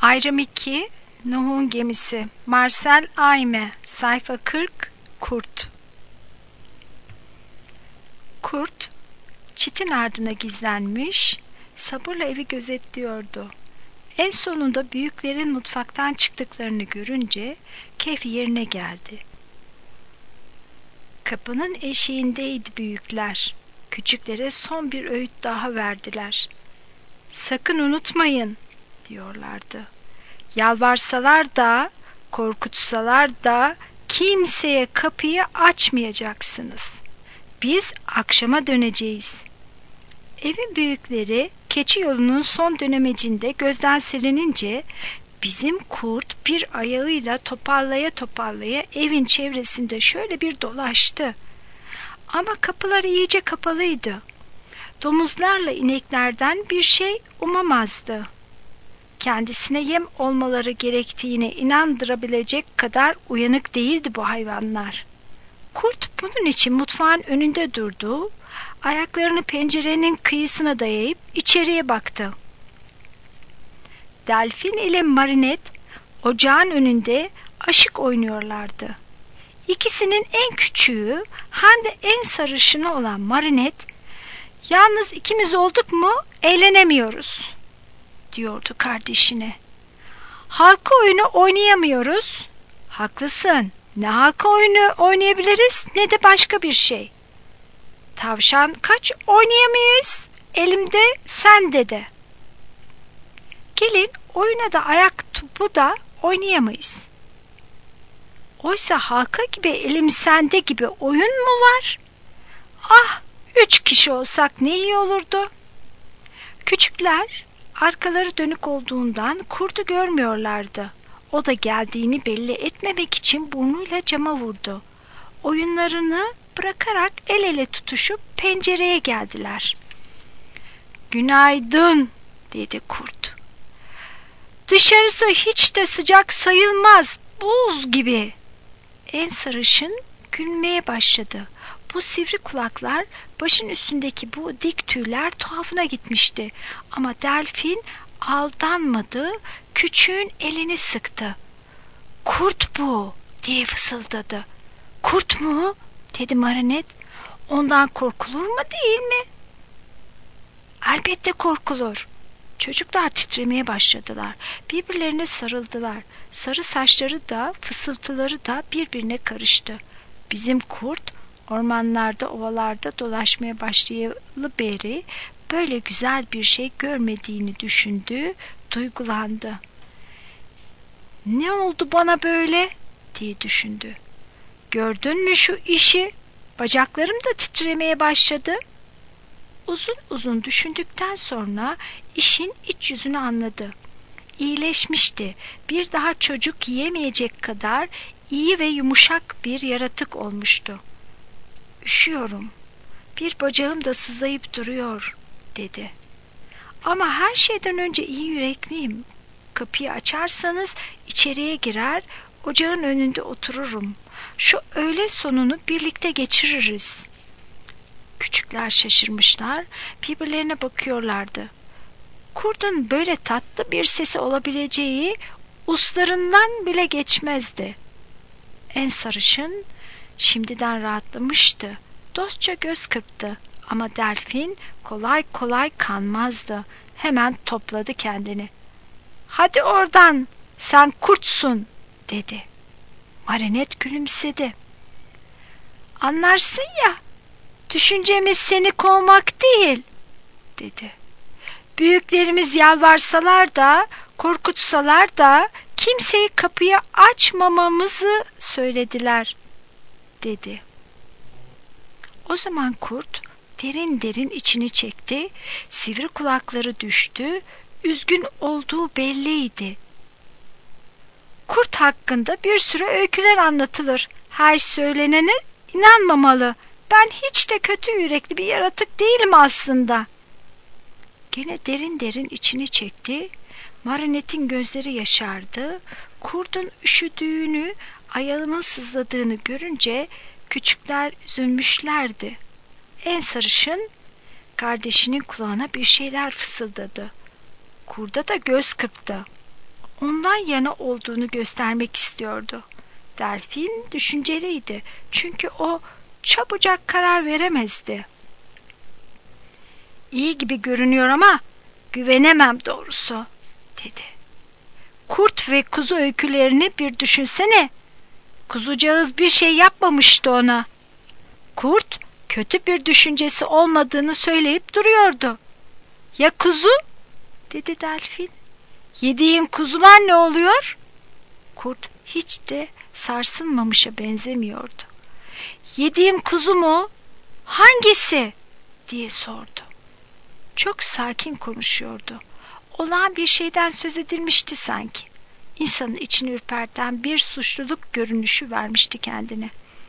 Ayrım 2, Nuh'un gemisi. Marcel Aime. Sayfa 40. Kurt. Kurt, çitin ardına gizlenmiş, sabırla evi gözetliyordu. En sonunda büyüklerin mutfaktan çıktıklarını görünce keyfi yerine geldi. Kapının eşiğindeydi büyükler. Küçüklere son bir öğüt daha verdiler. "Sakın unutmayın," diyorlardı. "Yalvarsalar da, korkutsalar da kimseye kapıyı açmayacaksınız. Biz akşama döneceğiz." Evin büyükleri keçi yolunun son dönemecinde gözden silinince bizim kurt bir ayağıyla toparlaya evin çevresinde şöyle bir dolaştı. Ama kapılar iyice kapalıydı. Domuzlarla ineklerden bir şey umamazdı. Kendisine yem olmaları gerektiğine inandırabilecek kadar uyanık değildi bu hayvanlar. Kurt bunun için mutfağın önünde durdu, ayaklarını pencerenin kıyısına dayayıp içeriye baktı. Delfin ile Marinet ocağın önünde aşık oynuyorlardı. İkisinin en küçüğü hem de en sarışını olan Marinet, "Yalnız ikimiz olduk mu eğlenemiyoruz," diyordu kardeşine. "Halka oyunu oynayamıyoruz." "Haklısın. Ne halka oyunu oynayabiliriz ne de başka bir şey." "Tavşan kaç oynayamayız. Elimde sende de." "Gelin oyuna da ayak topu da oynayamayız." "Oysa halka gibi elim sende gibi oyun mu var?" "Ah, 3 kişi olsak ne iyi olurdu." Küçükler arkaları dönük olduğundan kurdu görmüyorlardı. O da geldiğini belli etmemek için burnuyla cama vurdu. Oyunlarını bırakarak el ele tutuşup pencereye geldiler. "Günaydın," dedi kurt. "Dışarısı hiç de sıcak sayılmaz, buz gibi." En sarışın gülmeye başladı. Bu sivri kulaklar, başın üstündeki bu dik tüyler tuhafına gitmişti. Ama delfin aldanmadı, küçüğün elini sıktı. "Kurt bu," diye fısıldadı. "Kurt mu?" dedi Marinet. "Ondan korkulur mu değil mi?" "Elbette korkulur." Çocuklar titremeye başladılar. Birbirlerine sarıldılar. Sarı saçları da fısıltıları da birbirine karıştı. Bizim kurt ormanlarda, ovalarda dolaşmaya başlayalı beri böyle güzel bir şey görmediğini düşündü, duygulandı. "Ne oldu bana böyle?" diye düşündü. "Gördün mü şu işi? Bacaklarım da titremeye başladı." Uzun uzun düşündükten sonra işin iç yüzünü anladı. İyileşmişti. Bir daha çocuk yiyemeyecek kadar iyi ve yumuşak bir yaratık olmuştu. "Üşüyorum. Bir bacağım da sızlayıp duruyor," dedi. "Ama her şeyden önce iyi yürekliyim. Kapıyı açarsanız içeriye girer, ocağın önünde otururum. Şu öğle sonunu birlikte geçiririz." Küçükler şaşırmışlar, birbirlerine bakıyorlardı. Kurdun böyle tatlı bir sesi olabileceği uslarından bile geçmezdi. En sarışın şimdiden rahatlamıştı. Dostça göz kırptı ama delfin kolay kolay kanmazdı. Hemen topladı kendini. "Hadi oradan, sen kurtsun," dedi. Marinet gülümsedi. "Anlarsın ya, düşüncemiz seni kovmak değil," dedi. "Büyüklerimiz yalvarsalar da, korkutsalar da kimseyi kapıyı açmamamızı söylediler," dedi. O zaman kurt derin derin içini çekti, sivri kulakları düştü, üzgün olduğu belliydi. Kurt hakkında bir sürü öyküler anlatılır. Her söylenene inanmamalı. Ben hiç de kötü yürekli bir yaratık değilim aslında. Gene derin derin içini çekti. Marinet'in gözleri yaşardı. Kurdun üşüdüğünü, ayağının sızladığını görünce küçükler üzülmüşlerdi. En sarışın kardeşinin kulağına bir şeyler fısıldadı. Kurda da göz kırptı. ondan yana olduğunu göstermek istiyordu. Delfin düşünceliydi çünkü o çabucak karar veremezdi. İyi gibi görünüyor ama güvenemem doğrusu, dedi. Kurt ve kuzu öykülerini bir düşünsene. Kuzucağız bir şey yapmamıştı ona. Kurt kötü bir düşüncesi olmadığını söyleyip duruyordu. Ya kuzu? Dedi Delfin. Yediğin kuzular ne oluyor? Kurt hiç de sarsılmamışa benzemiyordu. Yediğim kuzu mu? Hangisi? Diye sordu. Çok sakin konuşuyordu. Olağan bir şeyden söz edilmişti sanki. İnsanın içini ürperten bir suçluluk görünüşü vermişti kendine.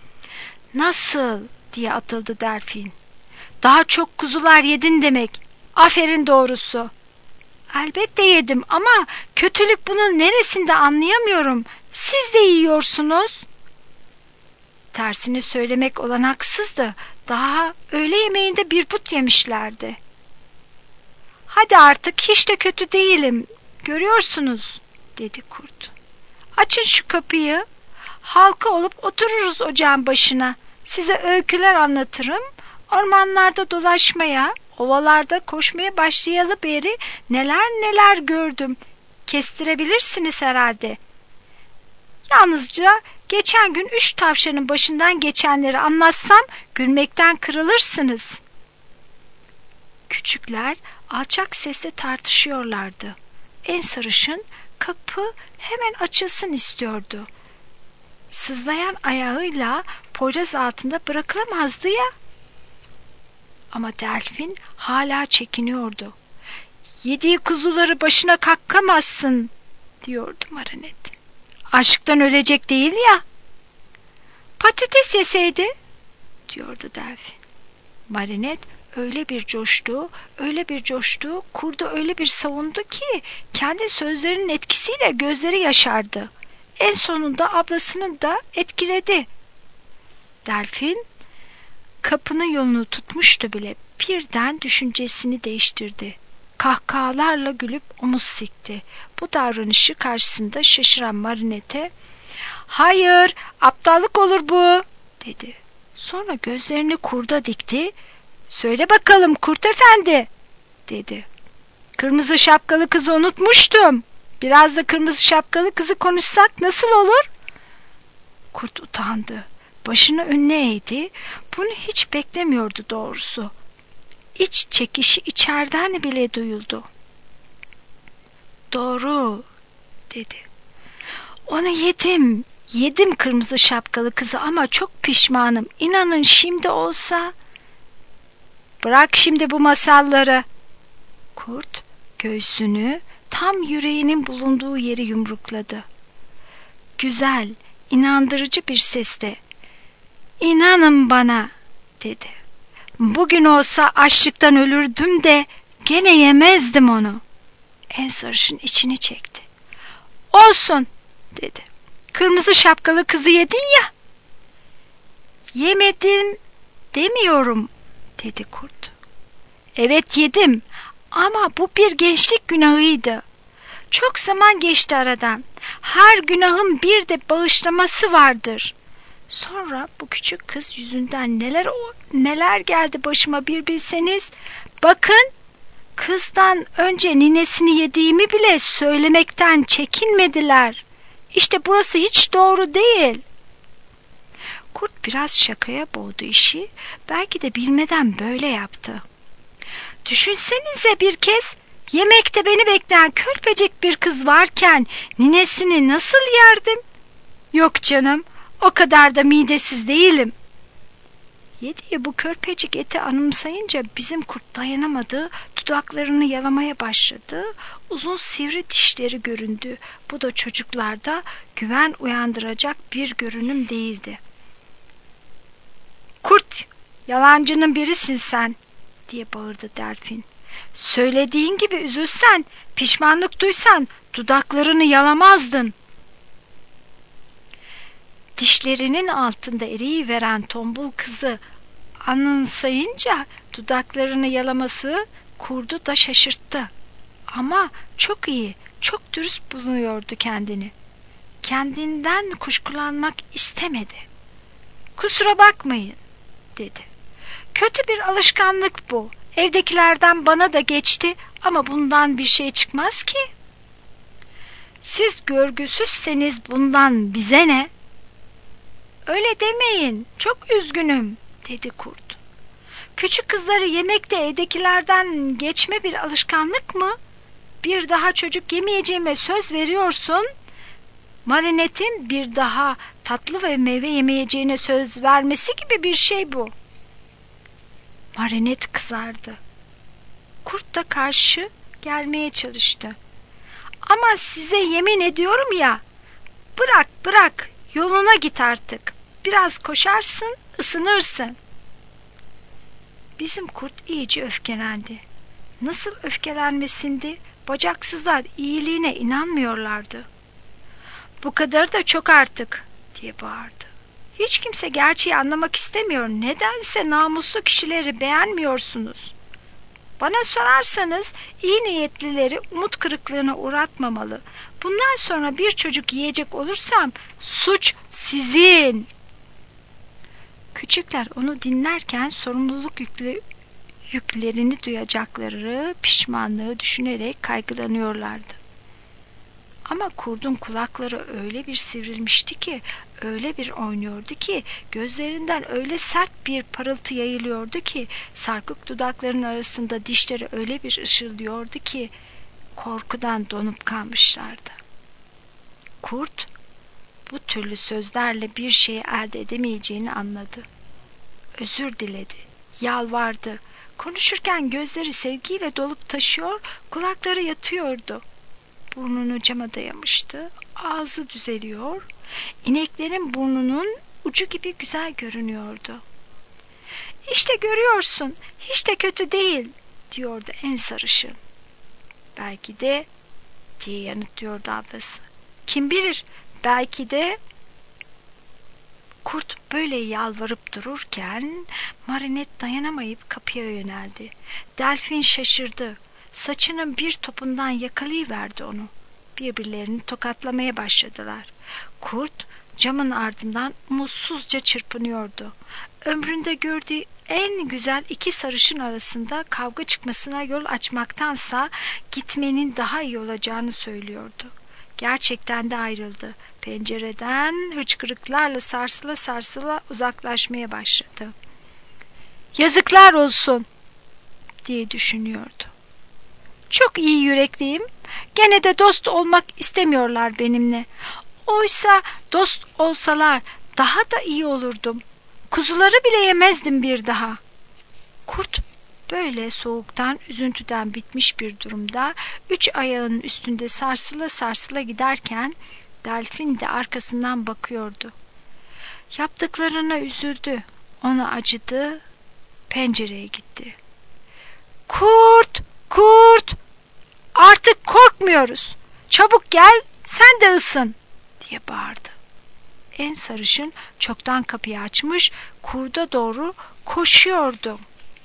Nasıl? Diye atıldı Delfin. Daha çok kuzular yedin demek. Aferin doğrusu. Elbette yedim ama kötülük bunun neresinde anlayamıyorum. Siz de yiyorsunuz. Tersini söylemek olanaksızdı. Daha öğle yemeğinde bir but yemişlerdi. Hadi artık hiç de kötü değilim. Görüyorsunuz, dedi kurt. Açın şu kapıyı. Halka olup otururuz ocağın başına. Size öyküler anlatırım. Ormanlarda dolaşmaya, ovalarda koşmaya başlayalı beri neler neler gördüm. Kestirebilirsiniz herhalde. Yalnızca geçen gün 3 tavşanın başından geçenleri anlatsam gülmekten kırılırsınız. Küçükler alçak sesle tartışıyorlardı. En sarışın kapı hemen açılsın istiyordu. Sızlayan ayağıyla poyraz altında bırakılamazdı ya. Ama Delfin hala çekiniyordu. Yediği kuzuları başına kakkamazsın, diyordu Marinet. Aşktan ölecek değil ya. Patates yeseydi, diyordu Delfin. Marinet öyle bir coştu, kurdu öyle bir savundu ki kendi sözlerinin etkisiyle gözleri yaşardı. En sonunda ablasını da etkiledi. Delfin kapının yolunu tutmuştu bile, birden düşüncesini değiştirdi. Kahkahalarla gülüp omuz sikti. Bu davranışı karşısında şaşıran Marinette, "Hayır, aptallık olur bu," dedi. Sonra gözlerini kurda dikti. "Söyle bakalım kurt efendi," dedi. "Kırmızı şapkalı kızı unutmuştum. Biraz da kırmızı şapkalı kızı konuşsak nasıl olur?" Kurt utandı. Başını önüne eğdi. Bunu hiç beklemiyordu doğrusu. İç çekişi içeriden bile duyuldu. "Doğru," dedi. "Onu yedim kırmızı şapkalı kızı ama çok pişmanım. İnanın şimdi olsa..." "Bırak şimdi bu masalları." Kurt göğsünü tam yüreğinin bulunduğu yeri yumrukladı. Güzel, inandırıcı bir sesle, "İnanın bana," dedi. "Bugün olsa açlıktan ölürdüm de gene yemezdim onu." En sarışın içini çekti. "Olsun," dedi. "Kırmızı şapkalı kızı yedin ya." "Yemedim demiyorum," dedi kurt. "Evet yedim ama bu bir gençlik günahıydı. Çok zaman geçti aradan. Her günahın bir de bağışlaması vardır. Sonra bu küçük kız yüzünden neler geldi başıma bir bilseniz. Bakın, kızdan önce ninesini yediğimi bile söylemekten çekinmediler. İşte burası hiç doğru değil." Kurt biraz şakaya boğdu işi. Belki de bilmeden böyle yaptı. "Düşünsenize bir kez, yemekte beni bekleyen körpecik bir kız varken ninesini nasıl yerdim? Yok canım, o kadar da midesiz değilim." Yediği bu körpecik eti anımsayınca bizim kurt dayanamadı, dudaklarını yalamaya başladı, uzun sivri dişleri göründü. Bu da çocuklarda güven uyandıracak bir görünüm değildi. "Kurt, yalancının birisin sen," diye bağırdı Delfin. "Söylediğin gibi üzülsen, pişmanlık duysan dudaklarını yalamazdın." Dişlerinin altında eriyiveren tombul kızı anımsayınca dudaklarını yalaması kurdu da şaşırttı. Ama çok iyi, Çok dürüst buluyordu kendini. Kendinden kuşkulanmak istemedi. "Kusura bakmayın," dedi. "Kötü bir alışkanlık bu. Evdekilerden bana da geçti ama bundan bir şey çıkmaz ki." "Siz görgüsüzseniz bundan bize ne?" "Öyle demeyin, çok üzgünüm," dedi kurt. "Küçük kızları yemekte evdekilerden geçme bir alışkanlık mı? Bir daha çocuk yemeyeceğime söz veriyorsun. Marinette'in bir daha tatlı ve meyve yemeyeceğine söz vermesi gibi bir şey bu." Marinette kızardı. Kurt da karşı gelmeye çalıştı. "Ama size yemin ediyorum ya, bırak, yoluna git artık. Biraz koşarsın, ısınırsın." Bizim kurt iyice öfkelendi. Nasıl öfkelenmesindi? Bacaksızlar iyiliğine inanmıyorlardı. "Bu kadar da çok artık," diye bağırdı. "Hiç kimse gerçeği anlamak istemiyor. Nedense namuslu kişileri beğenmiyorsunuz. Bana sorarsanız iyi niyetlileri umut kırıklığına uğratmamalı. Bundan sonra bir çocuk yiyecek olursam suç sizin." Küçükler onu dinlerken sorumluluk yüklerini duyacakları pişmanlığı düşünerek kaygılanıyorlardı. Ama kurdun kulakları öyle bir sivrilmişti ki, öyle bir oynuyordu ki, gözlerinden öyle sert bir parıltı yayılıyordu ki, sarkık dudaklarının arasında dişleri öyle bir ışıldıyordu ki, korkudan donup kalmışlardı. Kurt, bu türlü sözlerle bir şey elde edemeyeceğini anladı. Özür diledi, yalvardı. Konuşurken gözleri sevgiyle dolup taşıyor, kulakları yatıyordu. Burnunu cama dayamıştı, ağzı düzeliyor, ineklerin burnunun ucu gibi güzel görünüyordu. "İşte görüyorsun, hiç de kötü değil," diyordu en sarışın. "Belki de," diye yanıtlıyordu ablası. "Kim bilir, belki de." Kurt böyle yalvarıp dururken Marinette dayanamayıp kapıya yöneldi. Delfin şaşırdı. Saçının bir topundan yakalayıverdi onu. Birbirlerini tokatlamaya başladılar. Kurt camın ardından umutsuzca çırpınıyordu. Ömründe gördüğü en güzel iki sarışın arasında kavga çıkmasına yol açmaktansa gitmenin daha iyi olacağını söylüyordu. Gerçekten de ayrıldı. Pencereden hıçkırıklarla sarsıla sarsıla uzaklaşmaya başladı. "Yazıklar olsun," diye düşünüyordu. "Çok iyi yürekliyim. Gene de dost olmak istemiyorlar benimle. Oysa dost olsalar daha da iyi olurdum. Kuzuları bile yemezdim bir daha." Kurt böyle soğuktan, üzüntüden bitmiş bir durumda 3 ayağının üstünde sarsıla sarsıla giderken delfin de arkasından bakıyordu. Yaptıklarına üzüldü. Ona acıdı. Pencereye gitti. "Kurt! Kurt! Artık korkmuyoruz. Çabuk gel, sen de ısın," diye bağırdı. En sarışın çoktan kapıyı açmış, kurda doğru koşuyordu.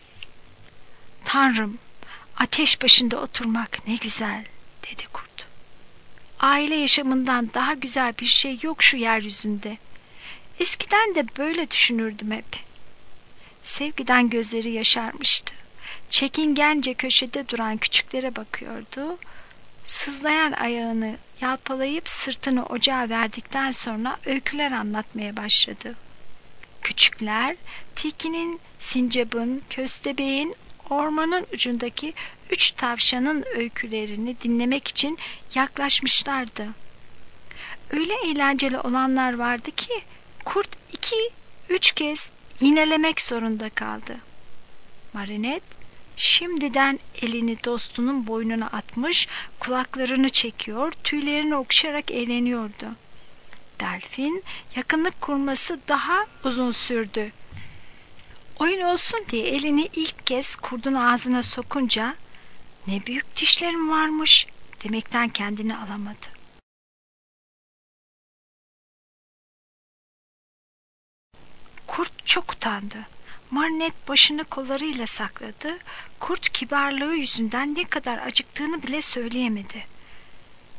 "Tanrım, ateş başında oturmak ne güzel," dedi kurt. "Aile yaşamından daha güzel bir şey yok şu yeryüzünde. Eskiden de böyle düşünürdüm hep." Sevgiden gözleri yaşarmıştı. Çekingence köşede duran küçüklere bakıyordu. Sızlayan ayağını yalpalayıp sırtını ocağa verdikten sonra öyküler anlatmaya başladı. Küçükler, tilkinin, sincapın, köstebeğin, ormanın ucundaki 3 tavşanın öykülerini dinlemek için yaklaşmışlardı. Öyle eğlenceli olanlar vardı ki kurt 2-3 kez yinelemek zorunda kaldı. Marinette şimdiden elini dostunun boynuna atmış, kulaklarını çekiyor, tüylerini okşayarak eğleniyordu. Delfin yakınlık kurması daha uzun sürdü. Oyun olsun diye elini ilk kez kurdun ağzına sokunca "Ne büyük dişlerim varmış," demekten kendini alamadı. Kurt çok utandı. Marinette başını kollarıyla sakladı. Kurt kibarlığı yüzünden ne kadar acıktığını bile söyleyemedi.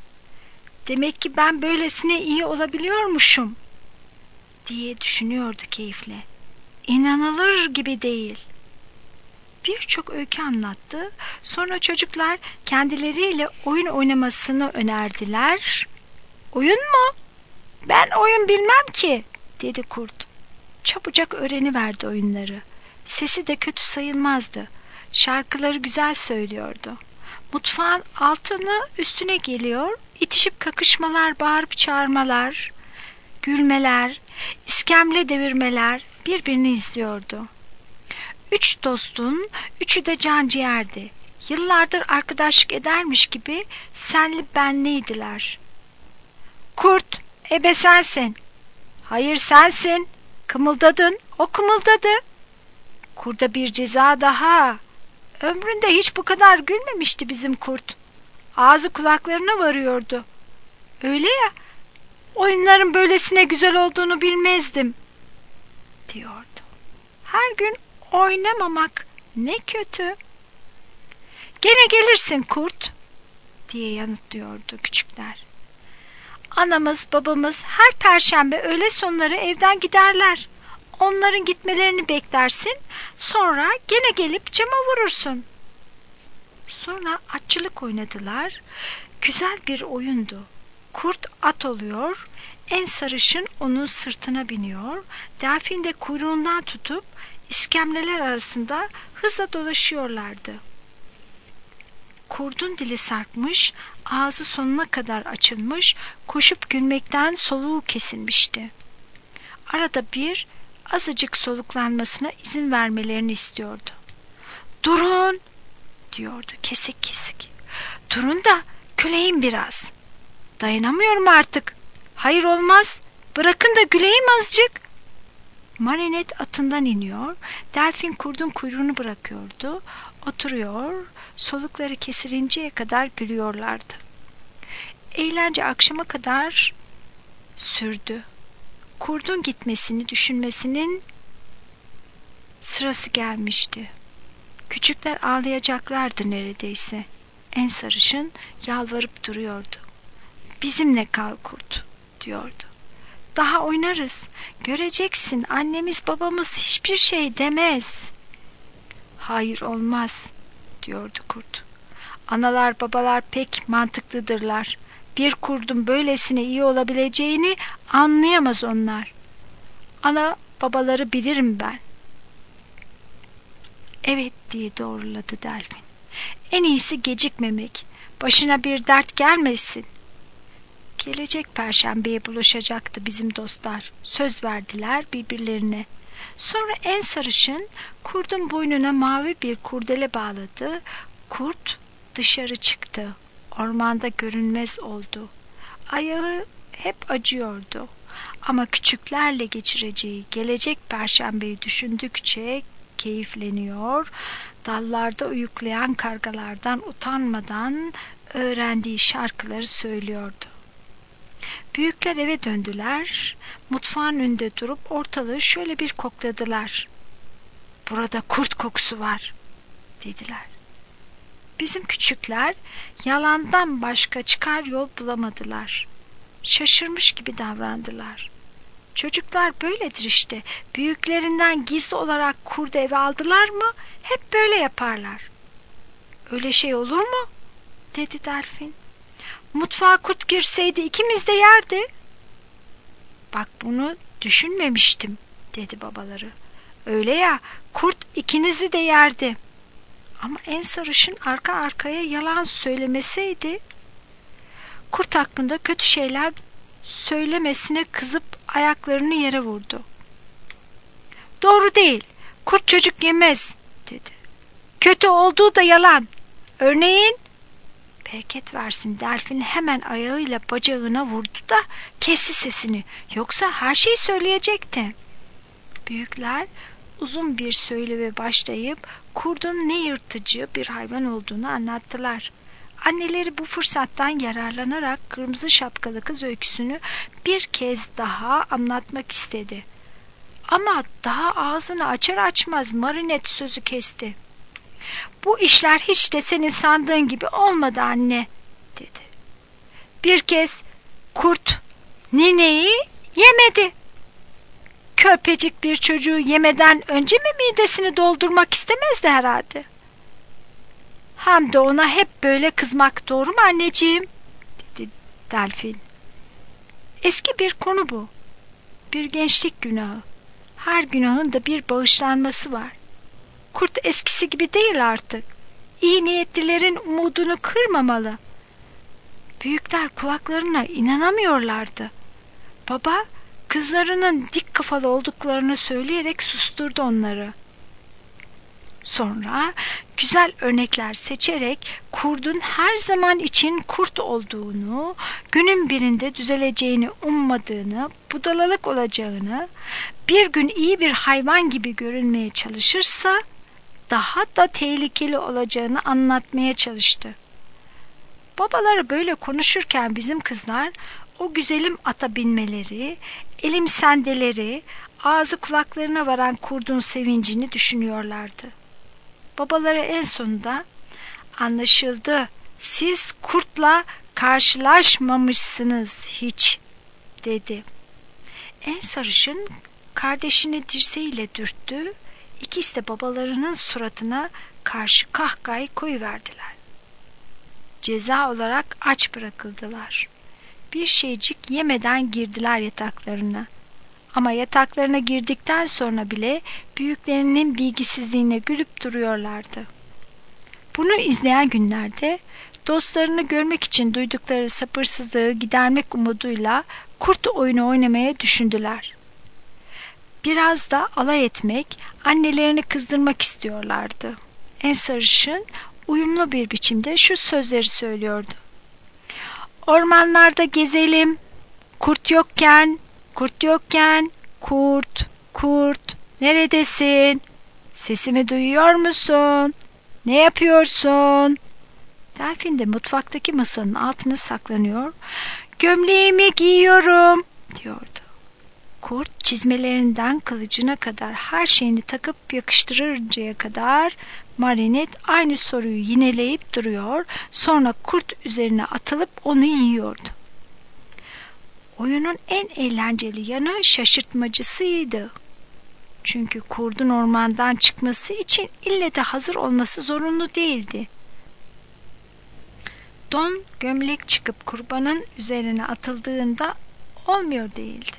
Demek ki ben böylesine iyi olabiliyormuşum diye düşünüyordu keyifle. İnanılır gibi değil. Birçok öykü anlattı. Sonra çocuklar kendileriyle oyun oynamasını önerdiler. Oyun mu? Ben oyun bilmem ki, dedi kurt. Çabucak öğreniverdi oyunları. Sesi de kötü sayılmazdı. Şarkıları güzel söylüyordu. Mutfağın altını üstüne geliyor, itişip kakışmalar, bağırıp çağırmalar, gülmeler, iskemle devirmeler birbirini izliyordu. Üç dostun üçü de canciğerdi. Yıllardır arkadaşlık edermiş gibi senli benliydiler. Kurt, ebe sensin. Hayır sensin. Kımıldadın, o kımıldadı. Kurda bir ceza daha. Ömründe hiç bu kadar gülmemişti bizim kurt. Ağzı kulaklarına varıyordu. Öyle ya, oyunların böylesine güzel olduğunu bilmezdim, diyordu. Her gün oynamamak ne kötü. Gene gelirsin kurt, diye yanıtlıyordu küçükler. Anamız, babamız her perşembe öğle sonları evden giderler. Onların gitmelerini beklersin, sonra gene gelip cama vurursun. Sonra atçılık oynadılar. Güzel bir oyundu. Kurt at oluyor, en sarışın onun sırtına biniyor, delfin de kuyruğundan tutup iskemleler arasında hızla dolaşıyorlardı. Kurdun dili sarkmış, ağzı sonuna kadar açılmış, koşup gülmekten soluğu kesilmişti. Arada bir azıcık soluklanmasına izin vermelerini istiyordu. Durun, diyordu kesik kesik. Durun da güleyim biraz. Dayanamıyorum artık. Hayır olmaz. Bırakın da güleyim azıcık. Marinet atından iniyor. Delfin kurdun kuyruğunu bırakıyordu. Oturuyor. Solukları kesilinceye kadar gülüyorlardı. Eğlence akşama kadar sürdü. Kurdun gitmesini düşünmesinin sırası gelmişti. Küçükler ağlayacaklardı neredeyse. En sarışın yalvarıp duruyordu. Bizimle kal kurt, diyordu. Daha oynarız. Göreceksin, annemiz babamız hiçbir şey demez. Hayır olmaz, diyordu kurt. Analar babalar pek mantıklıdırlar. Bir kurdun böylesine iyi olabileceğini anlayamaz onlar. Ana babaları bilirim ben. Evet, diye doğruladı delfin. En iyisi gecikmemek. Başına bir dert gelmesin. Gelecek perşembeye buluşacaktı bizim dostlar. Söz verdiler birbirlerine. Sonra en sarışın kurdun boynuna mavi bir kurdele bağladı. Kurt dışarı çıktı. Ormanda görünmez oldu. Ayağı hep acıyordu. Ama küçüklerle geçireceği gelecek perşembeyi düşündükçe keyifleniyor. Dallarda uyuklayan kargalardan utanmadan öğrendiği şarkıları söylüyordu. Büyükler eve döndüler. Mutfağın önünde durup ortalığı şöyle bir kokladılar. Burada kurt kokusu var, dediler. Bizim küçükler yalandan başka çıkar yol bulamadılar. Şaşırmış gibi davrandılar. Çocuklar böyledir işte. Büyüklerinden gizli olarak kurdu eve aldılar mı hep böyle yaparlar. Öyle şey olur mu? Dedi delfin. Mutfağa kurt girseydi ikimiz de yerdi. Bak bunu düşünmemiştim, dedi babaları. Öyle ya, kurt ikinizi de yerdi. Ama en sarışın arka arkaya yalan söylemeseydi, kurt hakkında kötü şeyler söylemesine kızıp ayaklarını yere vurdu. Doğru değil, kurt çocuk yemez, dedi. Kötü olduğu da yalan. Örneğin, bereket versin, delfin hemen ayağıyla bacağına vurdu da kesti sesini. Yoksa her şeyi söyleyecekti. Büyükler uzun bir söyleve başlayıp kurdun ne yırtıcı bir hayvan olduğunu anlattılar. Anneleri bu fırsattan yararlanarak kırmızı şapkalı kız öyküsünü bir kez daha anlatmak istedi. Ama daha ağzını açar açmaz Marinet sözü kesti. Bu işler hiç de senin sandığın gibi olmadı anne, dedi. Bir kez Kurt nineyi yemedi. Körpecik bir çocuğu yemeden önce mi midesini doldurmak istemezdi herhalde? Hem de ona hep böyle kızmak doğru mu anneciğim? Dedi Delfin. Eski bir konu bu. Bir gençlik günahı. Her günahın da bir bağışlanması var. Kurt eskisi gibi değil artık. İyi niyetlilerin umudunu kırmamalı. Büyükler kulaklarına inanamıyorlardı. Baba kızlarının dik kafalı olduklarını söyleyerek susturdu onları. Sonra güzel örnekler seçerek kurdun her zaman için kurt olduğunu, günün birinde düzeleceğini ummadığını, budalalık olacağını, bir gün iyi bir hayvan gibi görünmeye çalışırsa daha da tehlikeli olacağını anlatmaya çalıştı. Babaları böyle konuşurken bizim kızlar o güzelim ata binmeleri, elimsendeleri, ağzı kulaklarına varan kurdun sevincini düşünüyorlardı. Babaları en sonunda anlaşıldı, siz kurtla karşılaşmamışsınız hiç dedi. En sarışın kardeşini dirseğiyle dürttü, ikisi de babalarının suratına karşı kahkahayı koyuverdiler. Ceza olarak aç bırakıldılar. Bir şeycik yemeden girdiler yataklarına. Ama yataklarına girdikten sonra bile büyüklerinin bilgisizliğine gülüp duruyorlardı. Bunu izleyen günlerde dostlarını görmek için duydukları sabırsızlığı gidermek umuduyla kurt oyunu oynamaya düşündüler. Biraz da alay etmek, annelerini kızdırmak istiyorlardı. En sarışın uyumlu bir biçimde şu sözleri söylüyordu. Ormanlarda gezelim, kurt yokken, kurt yokken, kurt, kurt, neredesin? Sesimi duyuyor musun? Ne yapıyorsun? Delfin de mutfaktaki masanın altına saklanıyor, gömleğimi giyiyorum diyordu. Kurt çizmelerinden kılıcına kadar her şeyini takıp yakıştırıncaya kadar Marinet aynı soruyu yineleyip duruyor, sonra kurt üzerine atılıp onu yiyordu. Oyunun en eğlenceli yanı şaşırtmacısıydı. Çünkü kurdun ormandan çıkması için ille de hazır olması zorunlu değildi. Don gömlek çıkıp kurbanın üzerine atıldığında olmuyor değildi.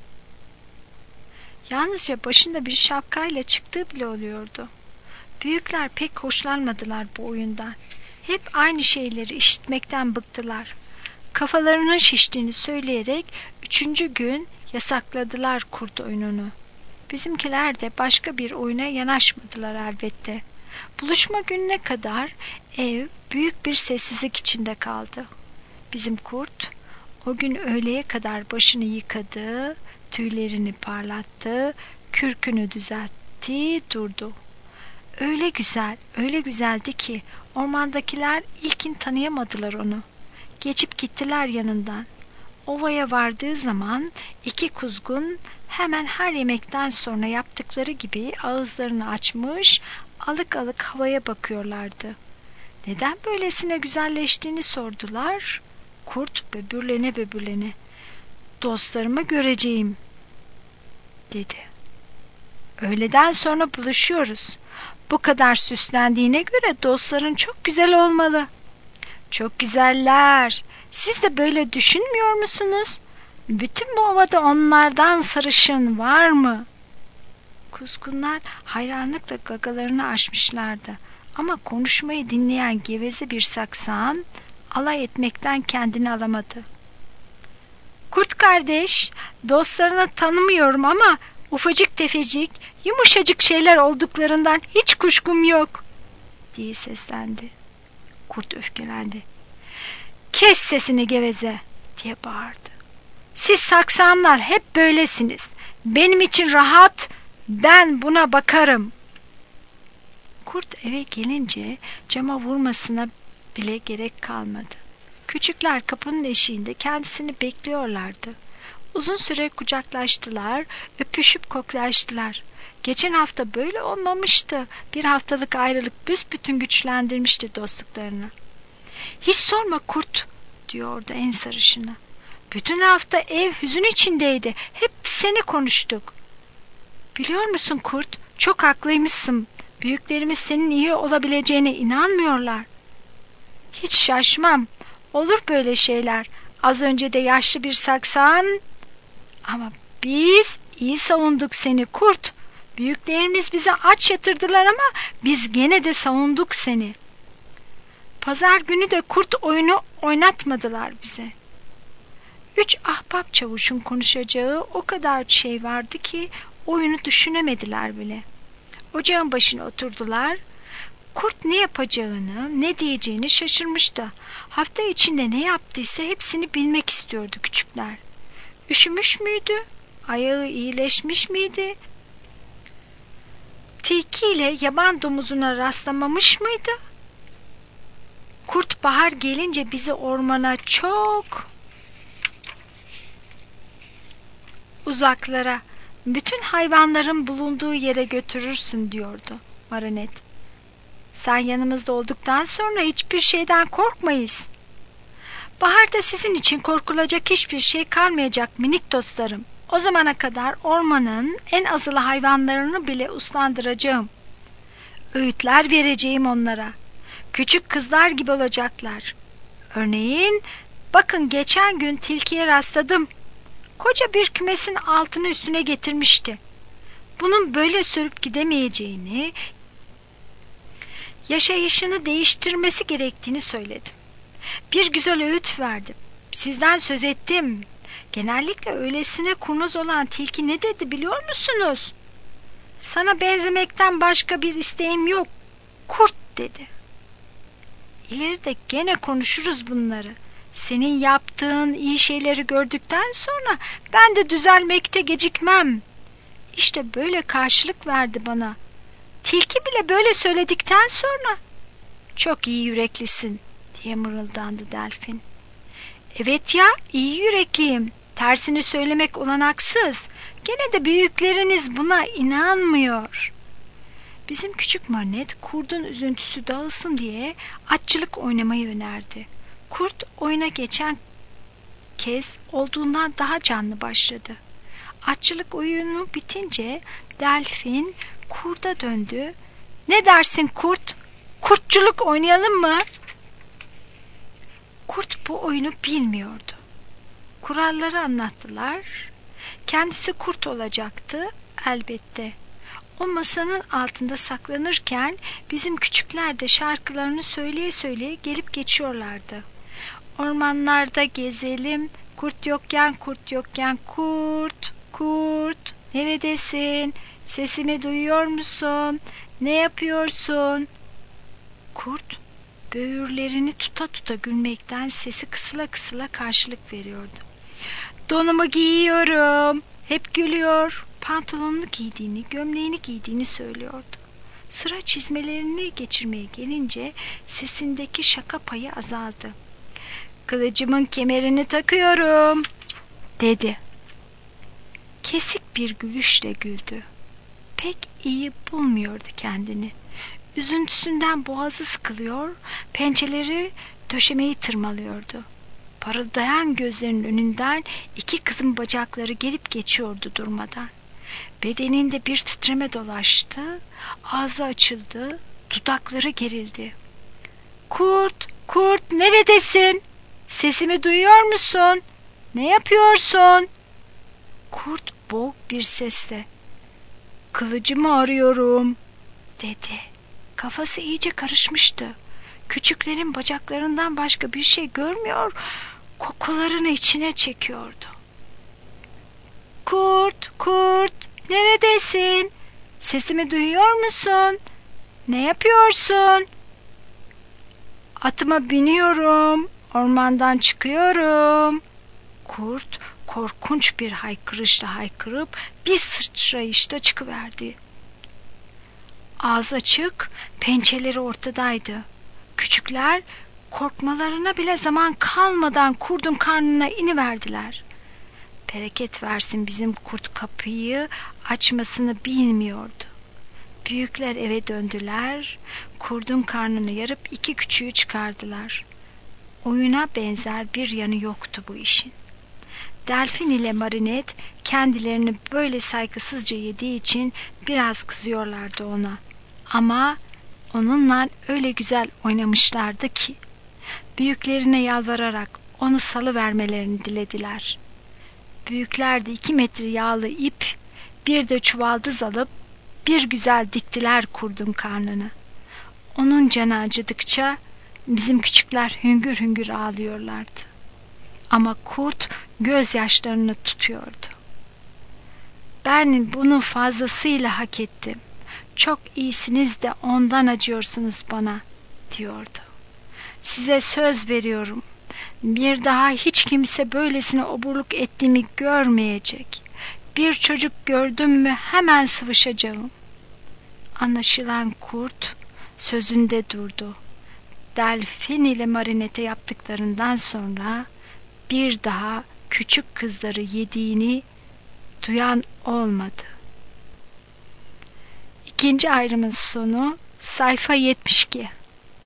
Yalnızca başında bir şapkayla çıktığı bile oluyordu. Büyükler pek hoşlanmadılar bu oyundan. Hep aynı şeyleri işitmekten bıktılar. Kafalarının şiştiğini söyleyerek 3. gün yasakladılar kurt oyununu. Bizimkiler de başka bir oyuna yanaşmadılar elbette. Buluşma gününe kadar ev büyük bir sessizlik içinde kaldı. Bizim kurt o gün öğleye kadar başını yıkadı, tüylerini parlattı, kürkünü düzeltti, durdu. Öyle güzel, öyle güzeldi ki ormandakiler ilkin tanıyamadılar onu. Geçip gittiler yanından. Ovaya vardığı zaman 2 kuzgun hemen her yemekten sonra yaptıkları gibi ağızlarını açmış, alık alık havaya bakıyorlardı. Neden böylesine güzelleştiğini sordular. Kurt böbürlene böbürlene, dostlarımı göreceğim dedi. Öğleden sonra buluşuyoruz. Bu kadar süslendiğine göre dostların çok güzel olmalı. Çok güzeller. Siz de böyle düşünmüyor musunuz? Bütün bu ovada onlardan sarışın var mı? Kuzgunlar hayranlıkla gagalarını açmışlardı. Ama konuşmayı dinleyen geveze bir saksan alay etmekten kendini alamadı. Kurt kardeş, dostlarını tanımıyorum ama ufacık tefecik, yumuşacık şeyler olduklarından hiç kuşkum yok diye seslendi. Kurt öfkelendi. Kes sesini geveze diye bağırdı. Siz saksanlar hep böylesiniz. Benim için rahat, ben buna bakarım. Kurt eve gelince cama vurmasına bile gerek kalmadı. Küçükler kapının eşiğinde kendisini bekliyorlardı. Uzun süre kucaklaştılar, öpüşüp koklaştılar. Geçen hafta böyle olmamıştı. Bir haftalık ayrılık büsbütün güçlendirmişti dostluklarını. Hiç sorma kurt, diyordu en sarışını. Bütün hafta ev hüzün içindeydi. Hep seni konuştuk. Biliyor musun kurt? Çok haklıymışsın. Büyüklerimiz senin iyi olabileceğine inanmıyorlar. Hiç şaşmam. Olur böyle şeyler. Az önce de yaşlı bir saksan. Ama biz iyi savunduk seni kurt. Büyüklerimiz bizi aç yatırdılar ama biz gene de savunduk seni. Pazar günü de kurt oyunu oynatmadılar bize. 3 ahbap çavuşun konuşacağı o kadar şey vardı ki oyunu düşünemediler bile. Ocağın başına oturdular. Kurt ne yapacağını, ne diyeceğini şaşırmıştı. Hafta içinde ne yaptıysa hepsini bilmek istiyordu küçükler. Üşümüş müydü? Ayağı iyileşmiş miydi? Tilki ile yaban domuzuna rastlamamış mıydı? Kurt bahar gelince bizi ormana çok uzaklara, bütün hayvanların bulunduğu yere götürürsün diyordu Marinet. Sen yanımızda olduktan sonra hiçbir şeyden korkmayız. Baharda sizin için korkulacak hiçbir şey kalmayacak minik dostlarım. O zamana kadar ormanın en azılı hayvanlarını bile uslandıracağım. Öğütler vereceğim onlara. Küçük kızlar gibi olacaklar. Örneğin, bakın geçen gün tilkiye rastladım. Koca bir kümesin altını üstüne getirmişti. Bunun böyle sürüp gidemeyeceğini, yaşayışını değiştirmesi gerektiğini söyledim. Bir güzel öğüt verdim. Sizden söz ettim. Genellikle öylesine kurnaz olan tilki ne dedi biliyor musunuz? Sana benzemekten başka bir isteğim yok. Kurt dedi. İleride gene konuşuruz bunları. Senin yaptığın iyi şeyleri gördükten sonra ben de düzelmekte gecikmem. İşte böyle karşılık verdi bana. Tilki bile böyle söyledikten sonra çok iyi yüreklisin diye mırıldandı Delfin. Evet ya, iyi yürekliyim. Tersini söylemek olanaksız. Gene de büyükleriniz buna inanmıyor. Bizim küçük Marinet kurdun üzüntüsü dağılsın diye atçılık oynamayı önerdi. Kurt oyuna geçen kez olduğundan daha canlı başladı. Atçılık oyunu bitince Delfin kurda döndü. Ne dersin kurt? Kurtçuluk oynayalım mı? Kurt bu oyunu bilmiyordu. Kuralları anlattılar. Kendisi kurt olacaktı elbette. O masanın altında saklanırken bizim küçükler de şarkılarını söyleye söyleye gelip geçiyorlardı. Ormanlarda gezelim, kurt yokken kurt yokken kurt, kurt, neredesin? Sesimi duyuyor musun? Ne yapıyorsun? Kurt, böğürlerini tuta tuta gülmekten sesi kısıla kısıla karşılık veriyordu. Donumu giyiyorum. Hep gülüyor. Pantolonunu giydiğini, gömleğini giydiğini söylüyordu. Sıra çizmelerini geçirmeye gelince sesindeki şaka payı azaldı. Kılıcımın kemerini takıyorum, dedi. Kesik bir gülüşle güldü. Pek iyi bulmuyordu kendini. Üzüntüsünden boğazı sıkılıyor, pençeleri döşemeyi tırmalıyordu. Parıldayan gözlerinin önünden 2 kızın bacakları gelip geçiyordu durmadan. Bedeninde bir titreme dolaştı, ağzı açıldı, dudakları gerildi. Kurt, kurt neredesin? Sesimi duyuyor musun? Ne yapıyorsun? Kurt boğuk bir sesle, kılıcımı arıyorum, dedi. Kafası iyice karışmıştı. Küçüklerin bacaklarından başka bir şey görmüyor, kokularını içine çekiyordu. Kurt, kurt, neredesin? Sesimi duyuyor musun? Ne yapıyorsun? Atıma biniyorum, ormandan çıkıyorum. Kurt korkunç bir haykırışla haykırıp bir sıçrayışta çıkıverdi. Ağız açık, pençeleri ortadaydı. Küçükler korkmalarına bile zaman kalmadan kurdun karnına iniverdiler. Bereket versin bizim kurt kapıyı açmasını bilmiyordu. Büyükler eve döndüler, kurdun karnını yarıp 2 küçüğü çıkardılar. Oyuna benzer bir yanı yoktu bu işin. Delfin ile Marinet kendilerini böyle saygısızca yediği için biraz kızıyorlardı ona. Ama onunla öyle güzel oynamışlardı ki büyüklerine yalvararak onu salıvermelerini dilediler. Büyükler de 2 metre yağlı ip, bir de çuvaldız alıp bir güzel diktiler kurdun karnını. Onun canı acıdıkça bizim küçükler hüngür hüngür ağlıyorlardı. Ama kurt gözyaşlarını tutuyordu. Ben bunu fazlasıyla hak ettim. Çok iyisiniz de ondan acıyorsunuz bana, diyordu. Size söz veriyorum. Bir daha hiç kimse böylesine oburluk ettiğimi görmeyecek. Bir çocuk gördüm mü hemen sıvışacağım. Anlaşılan kurt sözünde durdu. Delfin ile Marinette yaptıklarından sonra bir daha küçük kızları yediğini duyan olmadı. İkinci ayrımın sonu sayfa 72.